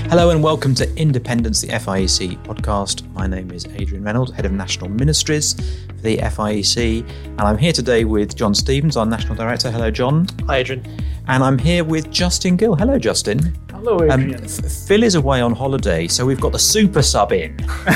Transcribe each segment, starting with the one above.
Hello and welcome to Independence, the FIEC podcast. My name is Adrian Reynolds, Head of National Ministries for the FIEC, and I'm here today with John Stevens, our National Director. Hello, John. Hi, Adrian. And I'm here with Justin Gill. Hello, Justin. Hello, Adrian. Phil is away on holiday, so we've got the super sub in.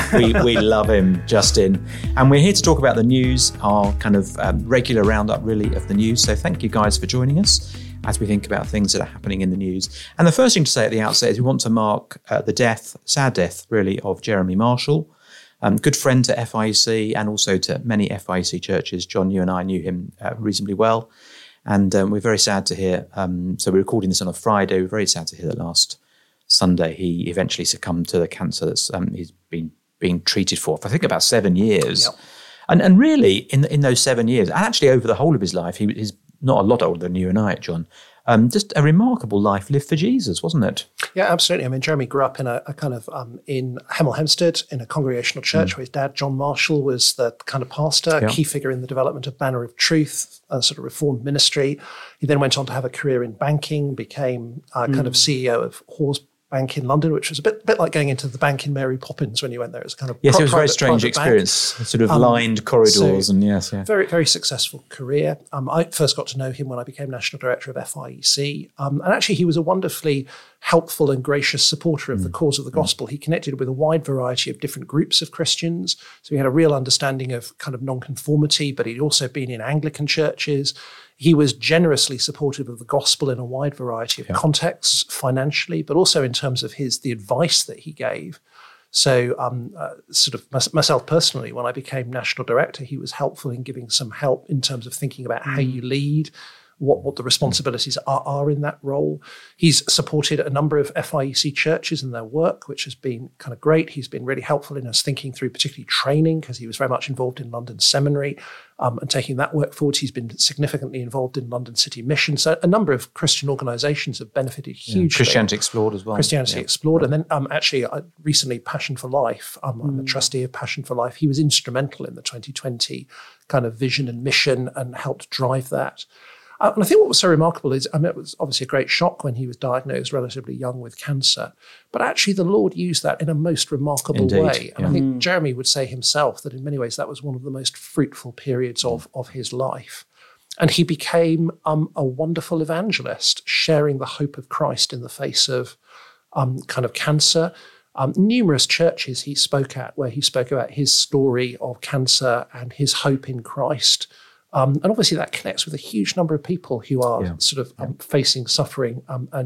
We love him, Justin. And we're here to talk about the news, our kind of regular roundup, really, of the news. So thank you guys for joining us as we think about things that are happening in the news. And the first thing to say at the outset is we want to mark the sad death, really, of Jeremy Marshall, good friend to FIEC and also to many FIEC churches. John, you and I knew him reasonably well. And we're very sad to hear, so we're recording this on a Friday, we're very sad to hear that last Sunday he eventually succumbed to the cancer that's he's been being treated for I think about 7 years. Yep. And really, in those 7 years, and actually over the whole of his life, he's not a lot older than you and I, John, just a remarkable life lived for Jesus, wasn't it? Yeah, absolutely. I mean, Jeremy grew up in a kind of in Hemel Hempstead in a congregational church where his dad, John Marshall, was the kind of pastor, a key figure in the development of Banner of Truth, a sort of reformed ministry. He then went on to have a career in banking, became kind of CEO of Hawes Bank in London, which was a bit like going into the bank in Mary Poppins when you went there. It was kind of it was a very strange experience, sort of lined corridors and very, very successful career. I first got to know him when I became National Director of FIEC, and actually he was a wonderfully helpful and gracious supporter of the cause of the gospel. He connected with a wide variety of different groups of Christians, so he had a real understanding of kind of nonconformity, but he'd also been in Anglican churches. He was generously supportive of the gospel in a wide variety of contexts, financially, but also in terms of the advice that he gave. So sort of myself personally, when I became National Director, he was helpful in giving some help in terms of thinking about how you lead, what the responsibilities are in that role. He's supported a number of FIEC churches in their work, which has been kind of great. He's been really helpful in us thinking through particularly training, because he was very much involved in London Seminary and taking that work forward. He's been significantly involved in London City Mission. So a number of Christian organisations have benefited hugely. Christianity Explored as well. Christianity Explored. And then actually recently Passion for Life, I'm a trustee of Passion for Life. He was instrumental in the 2020 kind of vision and mission and helped drive that. And I think what was so remarkable is, it was obviously a great shock when he was diagnosed relatively young with cancer, but actually the Lord used that in a most remarkable way. And I think Jeremy would say himself that in many ways that was one of the most fruitful periods of his life. And he became a wonderful evangelist, sharing the hope of Christ in the face of kind of cancer. Numerous churches he spoke at, where he spoke about his story of cancer and his hope in Christ. And obviously that connects with a huge number of people who are facing suffering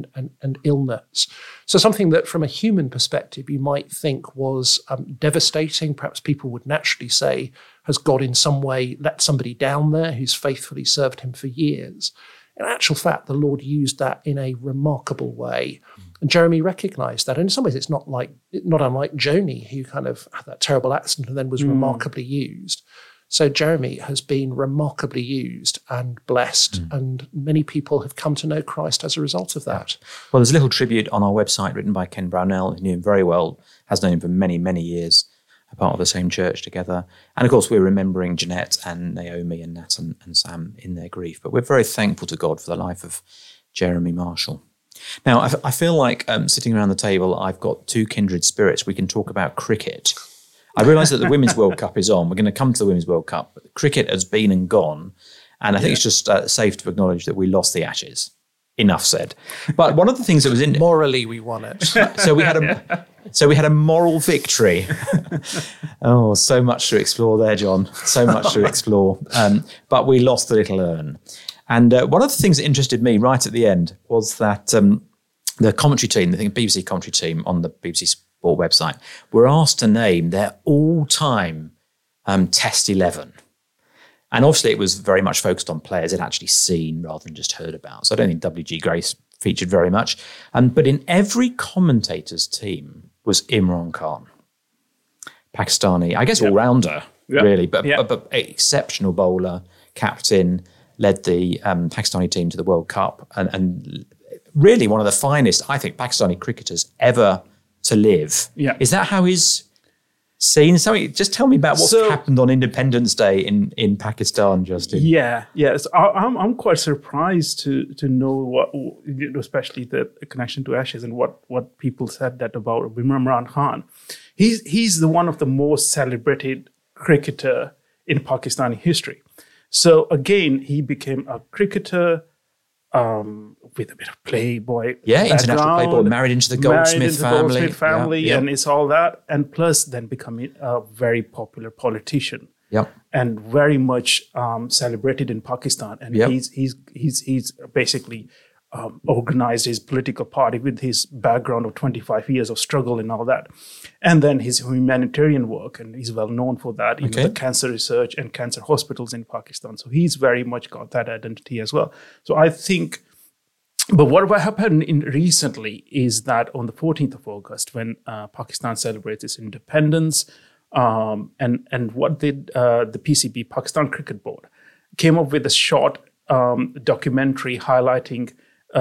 and illness. So something that from a human perspective you might think was devastating, perhaps people would naturally say, has God in some way let somebody down there who's faithfully served him for years. In actual fact, the Lord used that in a remarkable way. And Jeremy recognised that. And in some ways it's not unlike Joni, who kind of had that terrible accident and then was remarkably used. So Jeremy has been remarkably used and blessed, and many people have come to know Christ as a result of that. Well, there's a little tribute on our website written by Ken Brownell, who knew him very well, has known him for many, many years, a part of the same church together. And of course, we're remembering Jeanette and Naomi and Nat and Sam in their grief. But we're very thankful to God for the life of Jeremy Marshall. Now, I feel like sitting around the table, I've got two kindred spirits. We can talk about cricket. I realise that the Women's World Cup is on. We're going to come to the Women's World Cup. But cricket has been and gone. And I think it's just safe to acknowledge that we lost the Ashes. Enough said. But one of the things that was in... Morally, we won it. So we had a moral victory. Oh, so much to explore there, John. So much to explore. But we lost the little urn. And one of the things that interested me right at the end was that the commentary team, the BBC commentary team on the BBC Sport website, were asked to name their all-time Test 11. And obviously it was very much focused on players they'd actually seen rather than just heard about. So I don't think W.G. Grace featured very much. But in every commentator's team was Imran Khan. Pakistani, I guess all-rounder, really, but exceptional bowler, captain, led the Pakistani team to the World Cup, and really one of the finest, I think, Pakistani cricketers ever to live. Yeah. Is that how his seen something. Just tell me about what's happened on Independence Day in Pakistan, Justin. Yes. I'm quite surprised to know what, especially the connection to Ashes and what people said that about Imran Khan. He's the one of the most celebrated cricketer in Pakistani history. So again, he became a cricketer with a bit of playboy. Yeah, international playboy, married into the Goldsmith family. And it's all that. And plus then becoming a very popular politician. Yep. And very much celebrated in Pakistan. And he's basically organized his political party with his background of 25 years of struggle and all that. And then his humanitarian work, and he's well known for that, you know, the cancer research and cancer hospitals in Pakistan. So he's very much got that identity as well. So I think, but what happened recently is that on the 14th of August, when Pakistan celebrates its independence, and what did the PCB, Pakistan Cricket Board, came up with a short documentary highlighting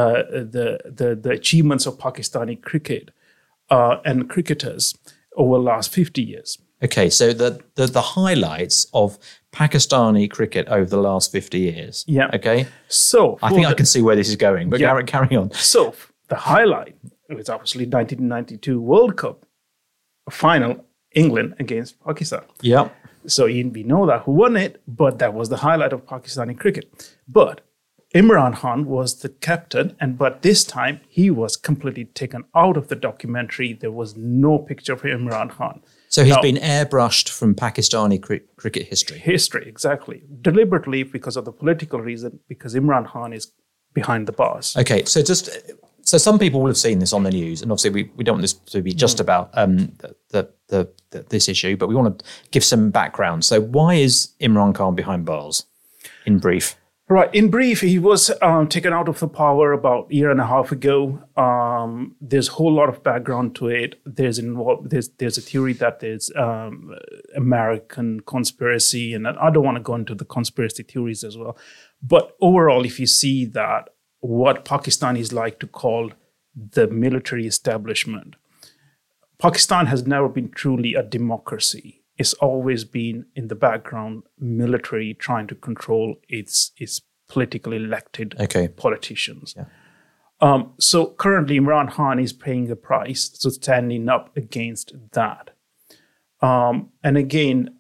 the achievements of Pakistani cricket and cricketers over the last 50 years. Okay, so the highlights of Pakistani cricket over the last 50 years. Yeah. Okay. So I think I can see where this is going, but carry on. So the highlight was obviously 1992 World Cup final, England against Pakistan. Yeah. So we know that who won it, but that was the highlight of Pakistani cricket. But Imran Khan was the captain, but this time he was completely taken out of the documentary. There was no picture of Imran Khan. So he's been airbrushed from Pakistani cricket history. History, exactly. Deliberately because of the political reason, because Imran Khan is behind the bars. Okay, so some people will have seen this on the news, and obviously we don't want this to be just about this issue, but we want to give some background. So why is Imran Khan behind bars, in brief? Right. In brief, he was taken out of the power about a year and a half ago. There's a whole lot of background to it. There's a theory that there's American conspiracy, and I don't want to go into the conspiracy theories as well. But overall, if you see that what Pakistanis like to call the military establishment, Pakistan has never been truly a democracy. It's always been in the background, military trying to control its politically elected politicians. Yeah. So currently, Imran Khan is paying the price, so standing up against that. And again,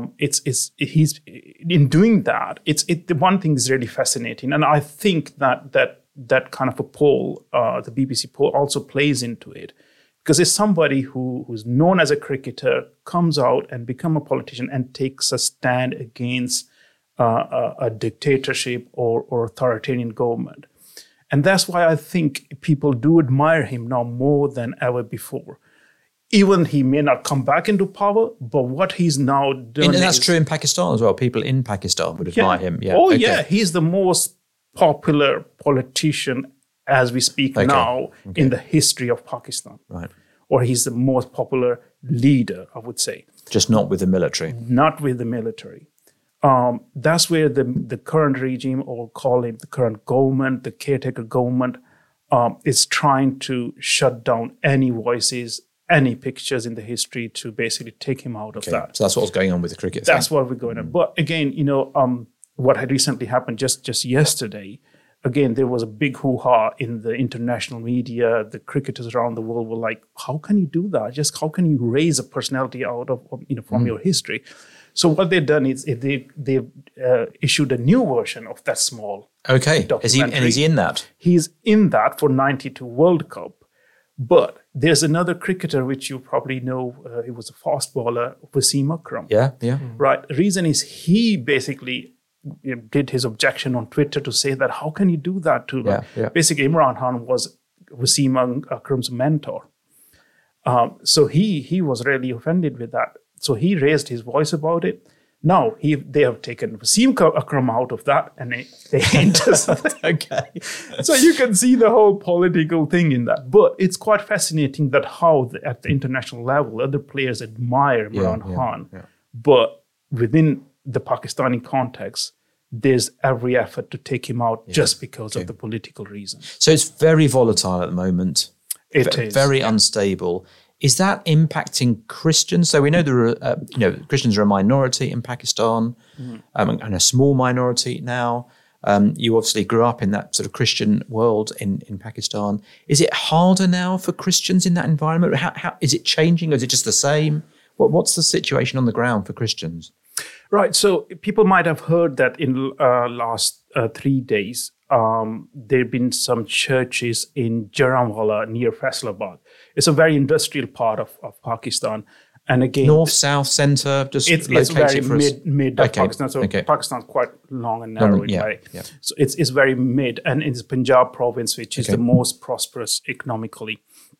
he's in doing that. The one thing is really fascinating, and I think that kind of a poll, the BBC poll, also plays into it. Because it's somebody who's known as a cricketer, comes out and become a politician and takes a stand against a dictatorship or authoritarian government. And that's why I think people do admire him now more than ever before. Even he may not come back into power, but what he's now done and that's true in Pakistan as well. People in Pakistan would admire him. Yeah. Oh, yeah. He's the most popular politician as we speak now in the history of Pakistan. Right. Or he's the most popular leader, I would say. Just not with the military. Not with the military. That's where the current regime, or call it the current government, the caretaker government, is trying to shut down any voices, any pictures in the history to basically take him out of that. So that's what's going on with the cricket That's what we're going on. But again, what had recently happened just yesterday, again, there was a big hoo-ha in the international media. The cricketers around the world were like, how can you do that? Just how can you raise a personality out of from your history? So what they've done is they've issued a new version of that small documentary. Is he in that? He's in that for 92 World Cup. But there's another cricketer which you probably know. He was a fast bowler, Wasim Akram. Yeah. Right. The reason is he basically did his objection on Twitter to say that how can you do that to basically Imran Khan was Wasim Akram's mentor. So he was really offended with that. So he raised his voice about it. Now they have taken Wasim Akram out of that and they enter something. So you can see the whole political thing in that. But it's quite fascinating that how at the international level other players admire Imran Khan. Yeah. But within the Pakistani context, there's every effort to take him out just because of the political reason. So it's very volatile at the moment. It is. Very unstable. Is that impacting Christians? So we know there are, Christians are a minority in Pakistan, and a small minority now. You obviously grew up in that sort of Christian world in Pakistan. Is it harder now for Christians in that environment? How is it changing, or is it just the same? What's the situation on the ground for Christians? Right. So people might have heard that in last 3 days, there have been some churches in Jaranwala near Faisalabad. It's a very industrial part of Pakistan. And again, north, south, centre, just it's located very mid of Pakistan. So Pakistan's quite long and narrow in a way. Yeah. So it's very mid, and it's Punjab province, which is the most prosperous economically.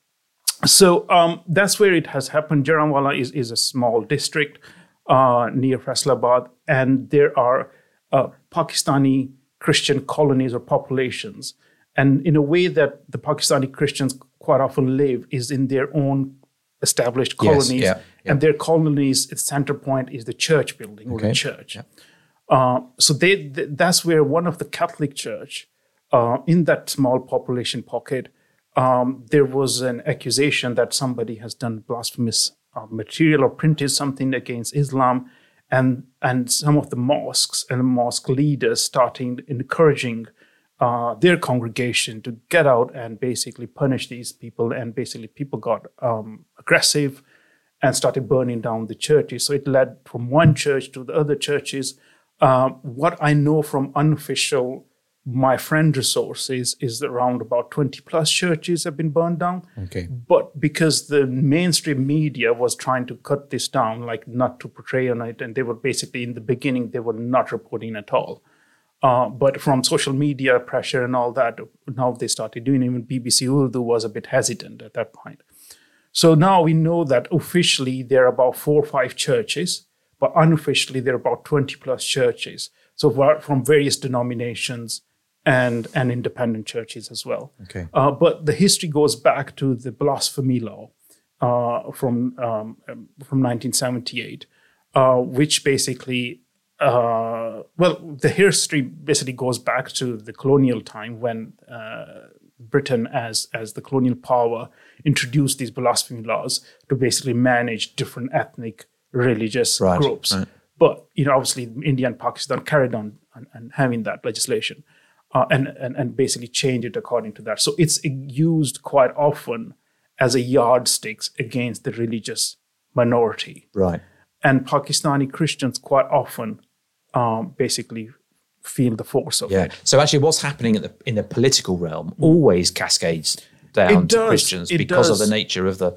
So that's where it has happened. Jaranwala is a small district near Faisalabad, and there are Pakistani Christian colonies or populations. And in a way that the Pakistani Christians quite often live is in their own established colonies, and their colonies, its center point is the church building or the church. So that's where one of the Catholic Church in that small population pocket, there was an accusation that somebody has done blasphemous material or printed something against Islam, and some of the mosques and the mosque leaders starting encouraging their congregation to get out and basically punish these people, and basically people got aggressive and started burning down the churches. So it led from one church to the other churches. What I know from unofficial, my friend resources, is around about 20 plus churches have been burned down. Okay. But because the mainstream media was trying to cut this down, like not to portray on it, and they were basically in the beginning, they were not reporting at all. But from social media pressure and all that, now they started doing it. Even BBC Urdu was a bit hesitant at that point. So now we know that officially there are about 4 or 5 churches, but unofficially there are about 20 plus churches. So from various denominations and independent churches as well. Okay. But the history goes back to the blasphemy law from 1978, which basically... the history basically goes back to the colonial time when Britain, as the colonial power, introduced these blasphemy laws to basically manage different ethnic, religious groups. Right. But obviously, India and Pakistan carried on and having that legislation, and basically changed it according to that. So it's used quite often as a yardstick against the religious minority. Right. And Pakistani Christians quite often basically feel the force of it. So actually what's happening in the political realm always cascades down to Christians because of the nature of the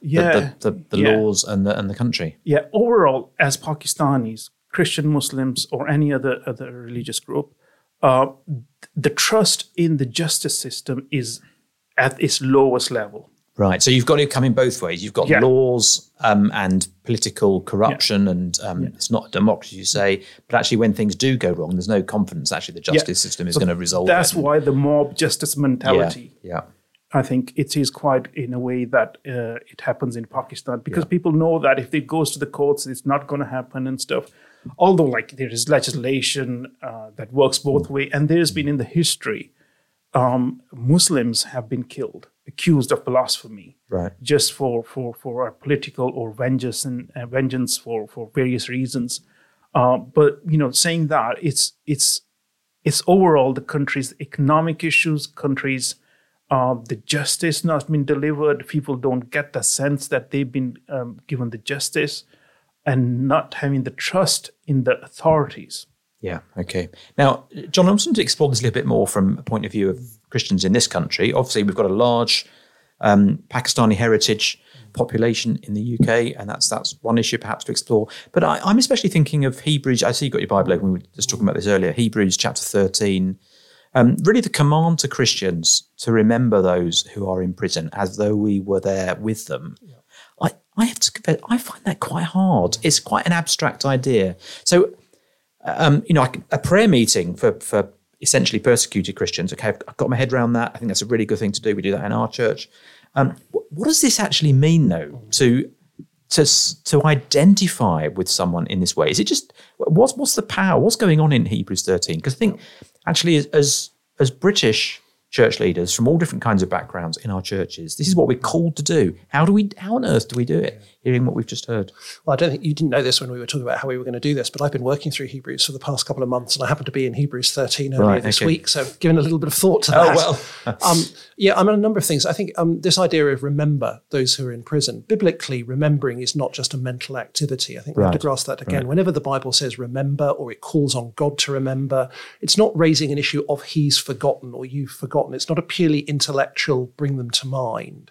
laws and the country. Yeah, overall, as Pakistanis, Christian Muslims, or any other religious group, the trust in the justice system is at its lowest level. Right. So you've got it coming both ways. You've got laws and political corruption, and it's not a democracy, you say. But actually, when things do go wrong, there's no confidence. Actually, the justice system is going to resolve it. That's why the mob justice mentality. Yeah. I think it is quite in a way that it happens in Pakistan, because people know that if it goes to the courts, it's not going to happen and stuff. Although, there is legislation that works both ways, and there's been in the history, Muslims have been killed, accused of blasphemy, just for a political or vengeance for various reasons. But saying that it's overall the country's economic issues, the justice not been delivered. People don't get the sense that they've been given the justice, and not having the trust in the authorities. Yeah, okay. Now, John, I wanted to explore this a little bit more from a point of view of Christians in this country. Obviously, we've got a large Pakistani heritage population in the UK, and that's one issue perhaps to explore. But I'm especially thinking of Hebrews. I see you've got your Bible open. We were just talking about this earlier. Hebrews chapter 13. Really the command to Christians to remember those who are in prison as though we were there with them. Yeah. I have to confess, I find that quite hard. It's quite an abstract idea. So, a prayer meeting for essentially persecuted Christians. Okay, I've got my head around that. I think that's a really good thing to do. We do that in our church. What does this actually mean, though, to identify with someone in this way? Is it just what's the power? What's going on in Hebrews 13? Because I think actually, as British church leaders from all different kinds of backgrounds in our churches. This is what we're called to do. How on earth do we do it? Hearing what we've just heard. Well, I don't think you didn't know this when we were talking about how we were going to do this, but I've been working through Hebrews for the past couple of months, and I happen to be in Hebrews 13 earlier this week, so I've given a little bit of thought to that. Oh, well. I mean, a number of things. I think this idea of remember those who are in prison, biblically, remembering is not just a mental activity. I think we have to grasp that again. Right. Whenever the Bible says remember, or it calls on God to remember, it's not raising an issue of he's forgotten or you've forgotten. It's not a purely intellectual bring them to mind.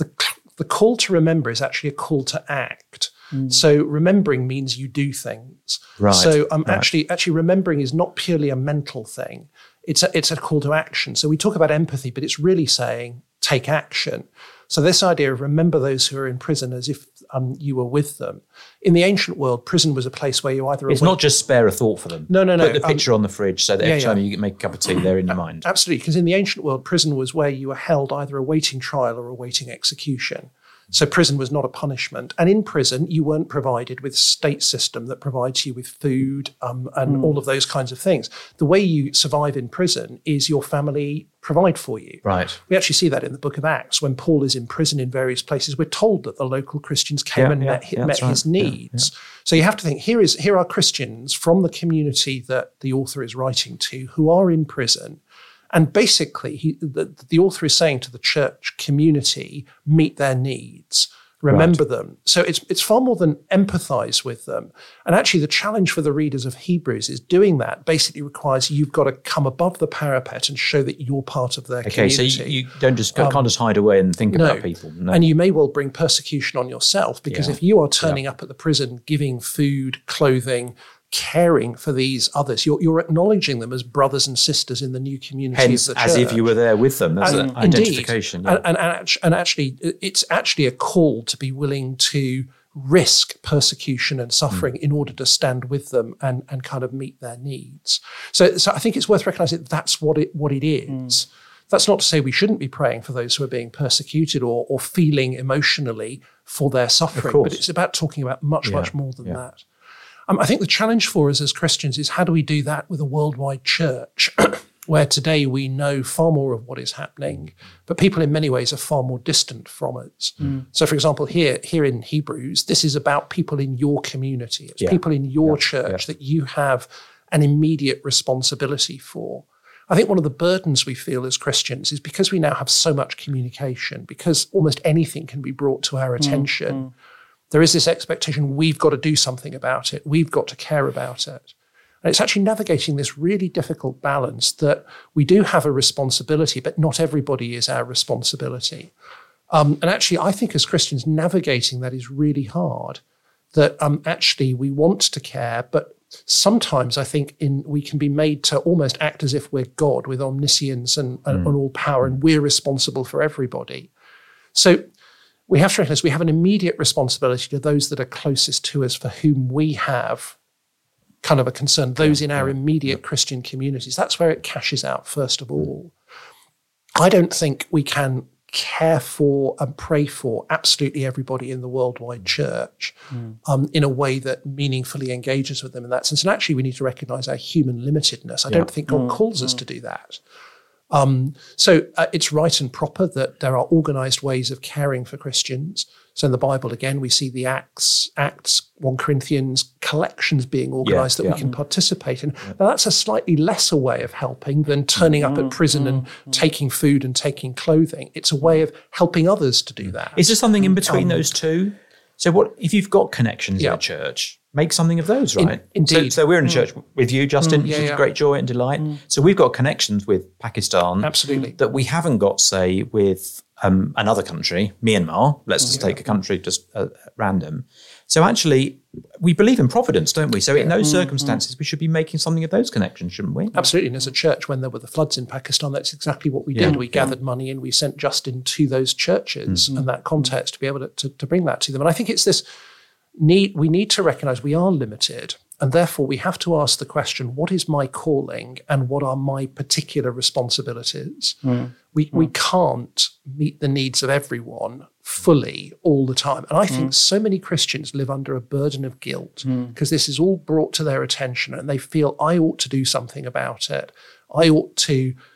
The call to remember is actually a call to act. So remembering means you do things. Right. So actually remembering is not purely a mental thing. It's a call to action. So we talk about empathy, but it's really saying take action. So this idea of remember those who are in prison as if you were with them. In the ancient world, prison was a place where you either... It's not just spare a thought for them. No. Put the picture on the fridge so that every time you make a cup of tea, they're in your mind. Absolutely, because in the ancient world, prison was where you were held either awaiting trial or awaiting execution. So prison was not a punishment. And in prison, you weren't provided with a state system that provides you with food and all of those kinds of things. The way you survive in prison is your family provide for you. Right. We actually see that in the book of Acts. When Paul is in prison in various places, we're told that the local Christians came and met his needs. So you have to think, here are Christians from the community that the author is writing to who are in prison. And basically, the author is saying to the church community, meet their needs, remember them. So it's far more than empathize with them. And actually, the challenge for the readers of Hebrews is doing that basically requires you've got to come above the parapet and show that you're part of their community. So you don't just can't just hide away and think about people. No. And you may well bring persecution on yourself, because if you are turning up at the prison, giving food, clothing, caring for these others, you're acknowledging them as brothers and sisters in the new community Hence, of the church. as if you were there with them. That's an identification. And actually, it's actually a call to be willing to risk persecution and suffering in order to stand with them and kind of meet their needs. So I think it's worth recognizing that's what it is. That's not to say we shouldn't be praying for those who are being persecuted or feeling emotionally for their suffering, but it's about talking about much more than that. I think the challenge for us as Christians is how do we do that with a worldwide church where today we know far more of what is happening, but people in many ways are far more distant from us. So, for example, here in Hebrews, this is about people in your community. It's people in your church that you have an immediate responsibility for. I think one of the burdens we feel as Christians is because we now have so much communication, because almost anything can be brought to our attention, there is this expectation we've got to do something about it. We've got to care about it. And it's actually navigating this really difficult balance that we do have a responsibility, but not everybody is our responsibility. And actually, I think as Christians, navigating that is really hard, that actually we want to care, but sometimes I think we can be made to almost act as if we're God with omniscience and all power, and we're responsible for everybody. So we have to recognize we have an immediate responsibility to those that are closest to us, for whom we have kind of a concern, those in our immediate Christian communities. That's where it cashes out, first of all. I don't think we can care for and pray for absolutely everybody in the worldwide church in a way that meaningfully engages with them in that sense. And actually, we need to recognize our human limitedness. I don't think God calls us to do that. So it's right and proper that there are organized ways of caring for Christians. So in the Bible, again, we see the Acts, 1 Corinthians, collections being organized that we can participate in. Now, that's a slightly lesser way of helping than turning up at prison and taking food and taking clothing. It's a way of helping others to do that. Is there something in between those two? So what if you've got connections in a church? Make something of those, right? Indeed. So we're in a church with you, Justin, which is great joy and delight. So we've got connections with Pakistan. Absolutely. That we haven't got, say, with another country, Myanmar. Let's just take a country just random. So actually, we believe in providence, don't we? So in those circumstances, we should be making something of those connections, shouldn't we? Absolutely. And as a church, when there were the floods in Pakistan, that's exactly what we did. We gathered money and we sent Justin to those churches and that context to be able to bring that to them. And I think it's this we need to recognize we are limited, and therefore we have to ask the question, what is my calling and what are my particular responsibilities? We can't meet the needs of everyone fully all the time. And I think so many Christians live under a burden of guilt because this is all brought to their attention and they feel I ought to do something about it. I ought to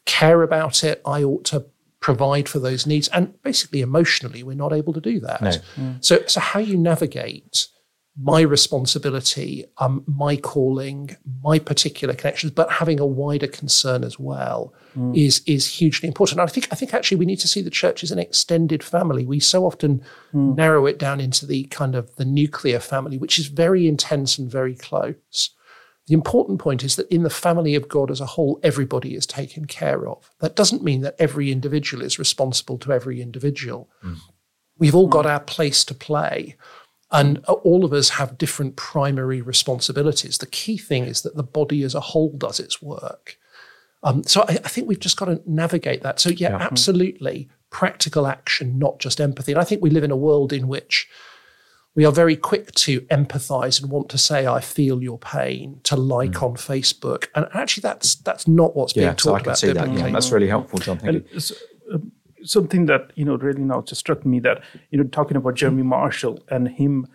care about it. I ought to provide for those needs. And basically, emotionally, we're not able to do that. No. So how you navigate my responsibility, my calling, my particular connections, but having a wider concern as well is hugely important. And I think actually we need to see the church as an extended family. We so often narrow it down into the kind of the nuclear family, which is very intense and very close. The important point is that in the family of God as a whole, everybody is taken care of. That doesn't mean that every individual is responsible to every individual. We've all got our place to play. And all of us have different primary responsibilities. The key thing is that the body as a whole does its work. So I think we've just got to navigate that. So absolutely, practical action, not just empathy. And I think we live in a world in which we are very quick to empathize and want to say, I feel your pain, to like on Facebook. And actually, that's not what's being talked about biblically. Yeah, that's really helpful, John. Thank you. Something that, really now just struck me that, talking about Jeremy Marshall and him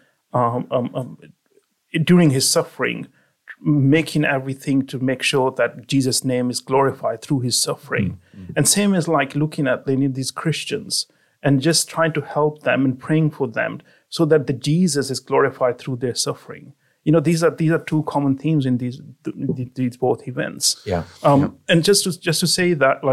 during his suffering, making everything to make sure that Jesus' name is glorified through his suffering. And same as like looking at these Christians and just trying to help them and praying for them so that the Jesus is glorified through their suffering. These are two common themes in these both events. And just to say that,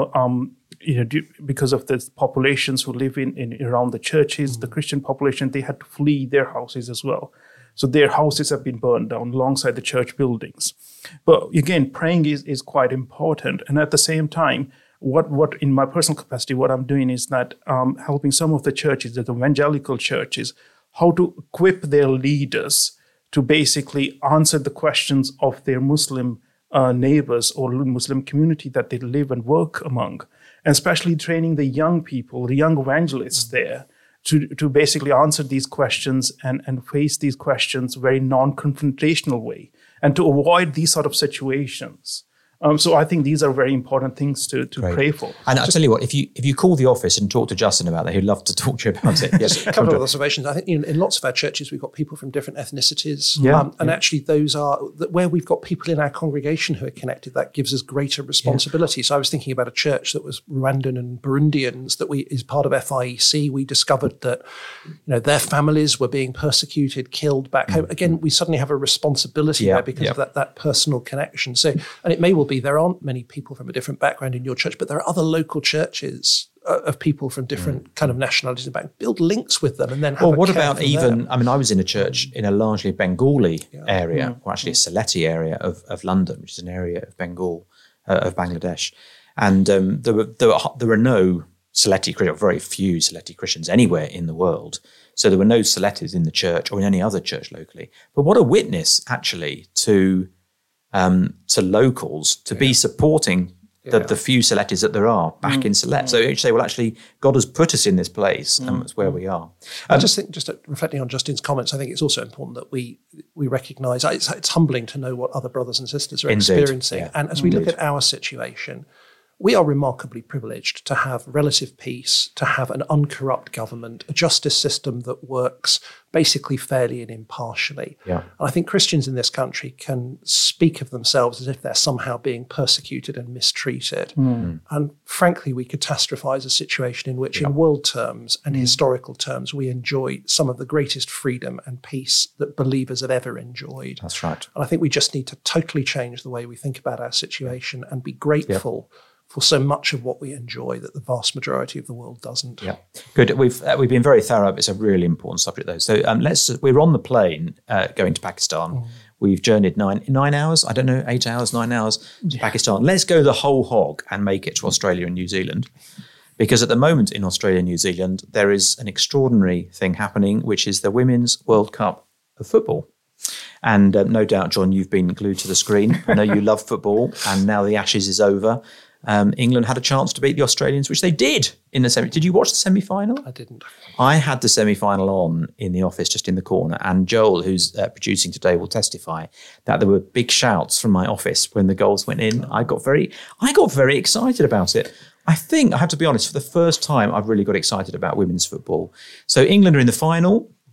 because of the populations who live in around the churches, the Christian population, they had to flee their houses as well. So their houses have been burned down alongside the church buildings. But again, praying is quite important. And at the same time, what in my personal capacity, what I'm doing is that helping some of the churches, the evangelical churches, how to equip their leaders to basically answer the questions of their Muslim neighbors or Muslim community that they live and work among. And especially training the young people, the young evangelists there, to basically answer these questions and face these questions very non-confrontational way, and to avoid these sort of situations. So I think these are very important things to pray for. And I'll tell you what, if you call the office and talk to Justin about that, he'd love to talk to you about it. Yes, a couple of observations. I think in lots of our churches, we've got people from different ethnicities. And actually those are, where we've got people in our congregation who are connected, that gives us greater responsibility. So I was thinking about a church that was Rwandan and Burundians that is part of FIEC. We discovered that their families were being persecuted, killed back home. Again, we suddenly have a responsibility there because of that personal connection. So, and it may well be there aren't many people from a different background in your church, but there are other local churches of people from different kind of nationalities and backgrounds. Build links with them and then have what about even, I was in a church in a largely Bengali area, or actually a Sylheti area of London, which is an area of Bengal, of Bangladesh. And there were no Sylheti Christians, very few Sylheti Christians anywhere in the world. So there were no Sylhetis in the church or in any other church locally. But what a witness, actually, to locals to be supporting the few Sylhetis that there are back in Sylhet. So you say, well, actually, God has put us in this place, and it's where we are. I just think, reflecting on Justin's comments, I think it's also important that we recognise it's humbling to know what other brothers and sisters are experiencing. And as we look at our situation, we are remarkably privileged to have relative peace, to have an uncorrupt government, a justice system that works basically fairly and impartially. And I think Christians in this country can speak of themselves as if they're somehow being persecuted and mistreated. And frankly, we catastrophize a situation in which in world terms and historical terms, we enjoy some of the greatest freedom and peace that believers have ever enjoyed. That's right. And I think we just need to totally change the way we think about our situation and be grateful for so much of what we enjoy that the vast majority of the world doesn't. Good. We've been very thorough. It's a really important subject, though. So we're on the plane going to Pakistan. We've journeyed 9 hours. I don't know, 8 hours, 9 hours to Pakistan. Let's go the whole hog and make it to Australia and New Zealand. Because at the moment in Australia and New Zealand, there is an extraordinary thing happening, which is the Women's World Cup of football. And no doubt, John, you've been glued to the screen. I know you love football, and now the Ashes is over. England had a chance to beat the Australians, which they did in the semi. Did you watch the semi-final? I didn't. I had the semi-final on in the office, just in the corner, and Joel, who's producing today, will testify that there were big shouts from my office when the goals went in. I got very excited about it. I think, I have to be honest, for the first time, I've really got excited about women's football. So England are in the final.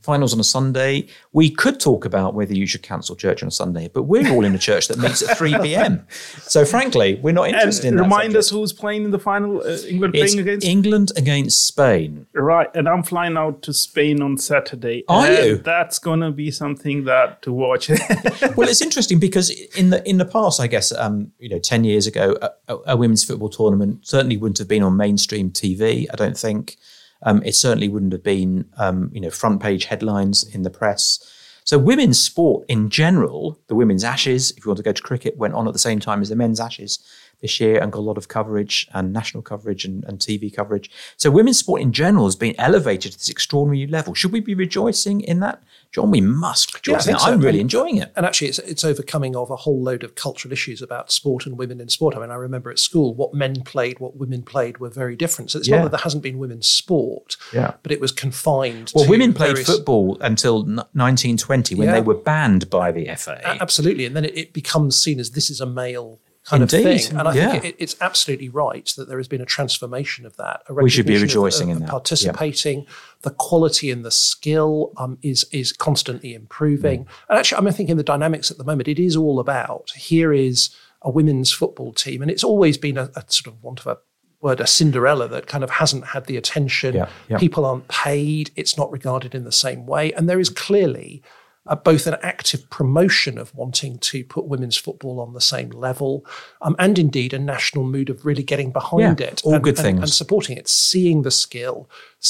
finals on a Sunday. We could talk about whether you should cancel church on a Sunday, but we're all in a church that meets at 3 p.m. So frankly, we're not interested in that. Remind us who's playing in the final, England playing against? England against Spain. Right, and I'm flying out to Spain on Saturday. Are you? That's going to be something to watch. Well, it's interesting because in the past, I guess, 10 years ago, a women's football tournament certainly wouldn't have been on mainstream TV, I don't think. It certainly wouldn't have been, front page headlines in the press. So women's sport in general, the women's Ashes, if you want to go to cricket, went on at the same time as the men's Ashes this year and got a lot of coverage and national coverage and TV coverage. So women's sport in general has been elevated to this extraordinary level. Should we be rejoicing in that? John, we must rejoice in that. I'm really enjoying it. And actually, it's overcoming of a whole load of cultural issues about sport and women in sport. I mean, I remember at school, what men played, what women played were very different. So it's not that there hasn't been women's sport, but it was confined to... Well, women played football until 1920 when they were banned by the FA. Absolutely. And then it becomes seen as this is a male kind of thing. And I think it's absolutely right that there has been a transformation of that. We should be rejoicing in that. Participating, the quality and the skill is constantly improving. And actually, I think in the dynamics at the moment, it is all about, here is a women's football team. And it's always been a sort of, want of a word, a Cinderella that kind of hasn't had the attention. People aren't paid. It's not regarded in the same way. And there is clearly both an active promotion of wanting to put women's football on the same level, and indeed a national mood of really getting behind it. All good things. And supporting it, seeing the skill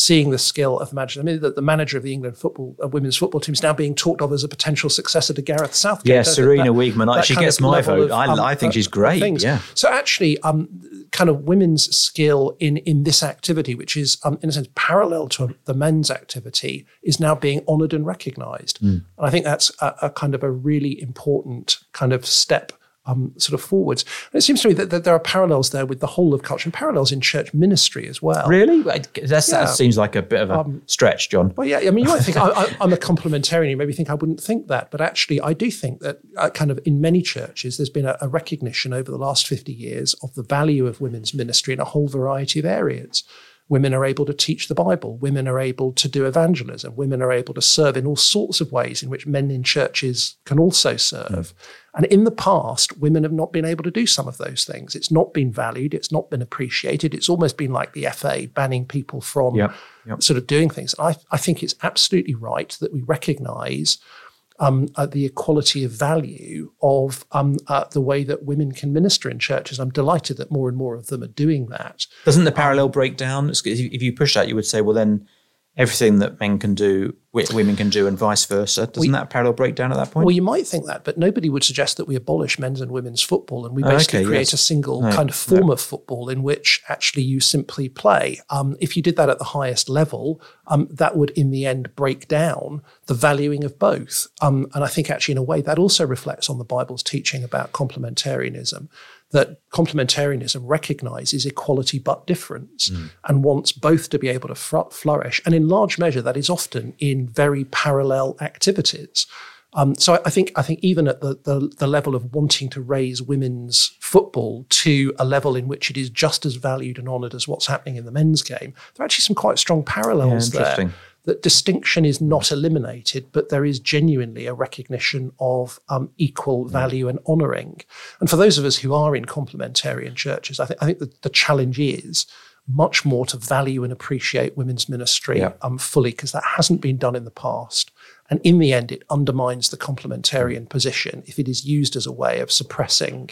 of the manager. I mean, the manager of the England women's football team is now being talked of as a potential successor to Gareth Southgate. Yeah, Serena Wiegman. She gets my vote. I think she's great. Yeah. So actually, kind of women's skill in this activity, which is in a sense parallel to the men's activity, is now being honoured and recognised. And I think that's a kind of a really important kind of step sort of forwards. And it seems to me that there are parallels there with the whole of culture and parallels in church ministry as well. Really? That seems like a bit of a stretch, John. Well, yeah. I mean, you might think I'm a complementarian. You maybe think I wouldn't think that. But actually, I do think that kind of in many churches, there's been a recognition over the last 50 years of the value of women's ministry in a whole variety of areas. Women are able to teach the Bible. Women are able to do evangelism. Women are able to serve in all sorts of ways in which men in churches can also serve. And in the past, women have not been able to do some of those things. It's not been valued. It's not been appreciated. It's almost been like the FA banning people from sort of doing things. I think it's absolutely right that we recognise the equality of value of the way that women can minister in churches. I'm delighted that more and more of them are doing that. Doesn't the parallel break down? If you push that, you would say, well, then everything that men can do, women can do, and vice versa. Doesn't that parallel break down at that point? Well, you might think that, but nobody would suggest that we abolish men's and women's football and we basically create a single kind of form of football in which actually you simply play. If you did that at the highest level, that would in the end break down the valuing of both. And I think actually in a way that also reflects on the Bible's teaching about complementarianism, that complementarianism recognises equality but difference and wants both to be able to flourish. And in large measure, that is often in very parallel activities. So I think even at the level of wanting to raise women's football to a level in which it is just as valued and honoured as what's happening in the men's game, there are actually some quite strong parallels there. That distinction is not eliminated, but there is genuinely a recognition of equal value and honouring. And for those of us who are in complementarian churches, I think that the challenge is much more to value and appreciate women's ministry fully, because that hasn't been done in the past. And in the end, it undermines the complementarian position if it is used as a way of suppressing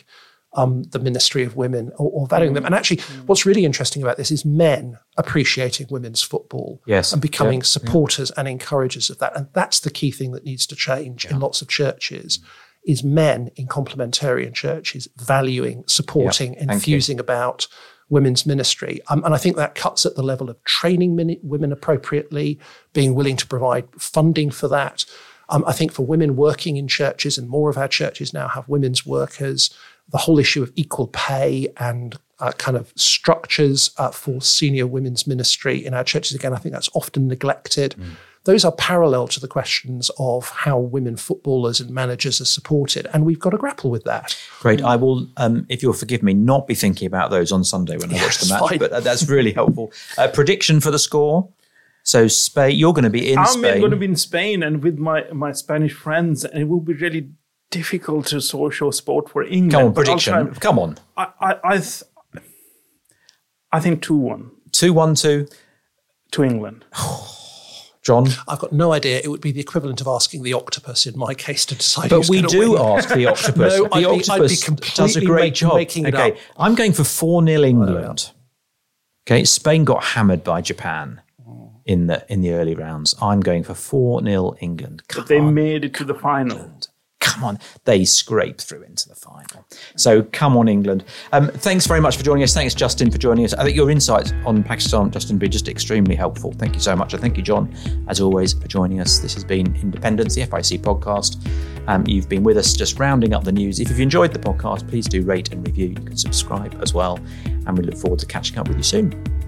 the ministry of women or valuing them. And actually, what's really interesting about this is men appreciating women's football and becoming supporters and encouragers of that. And that's the key thing that needs to change in lots of churches, is men in complementarian churches valuing, supporting, enthusing about women's ministry. And I think that cuts at the level of training women appropriately, being willing to provide funding for that. I think for women working in churches, and more of our churches now have women's workers, the whole issue of equal pay and kind of structures for senior women's ministry in our churches, again, I think that's often neglected. Those are parallel to the questions of how women footballers and managers are supported, and we've got to grapple with that. Great. I will, if you'll forgive me, not be thinking about those on Sunday when I watch the match, but that's really helpful. Prediction for the score? So Spain, you're going to be in Spain. I'm going to be in Spain and with my Spanish friends, and it will be really difficult to show sport for England. Come on, prediction. Come on. I think 2-1. 2-1 to England. John? I've got no idea. It would be the equivalent of asking the octopus in my case to decide but who's going to win. we do ask the octopus. No, the octopus does a great job. Okay, I'm going for 4-0 England. Okay, Spain got hammered by Japan in the early rounds. I'm going for 4-0 England. They made it to the final. Come on, they scraped through into the final. So come on, England. Thanks very much for joining us. Thanks, Justin, for joining us. I think your insights on Pakistan, Justin, will be just extremely helpful. Thank you so much. And thank you, John, as always, for joining us. This has been Independence, the FIC podcast. You've been with us just rounding up the news. If you've enjoyed the podcast, please do rate and review. You can subscribe as well. And we look forward to catching up with you soon.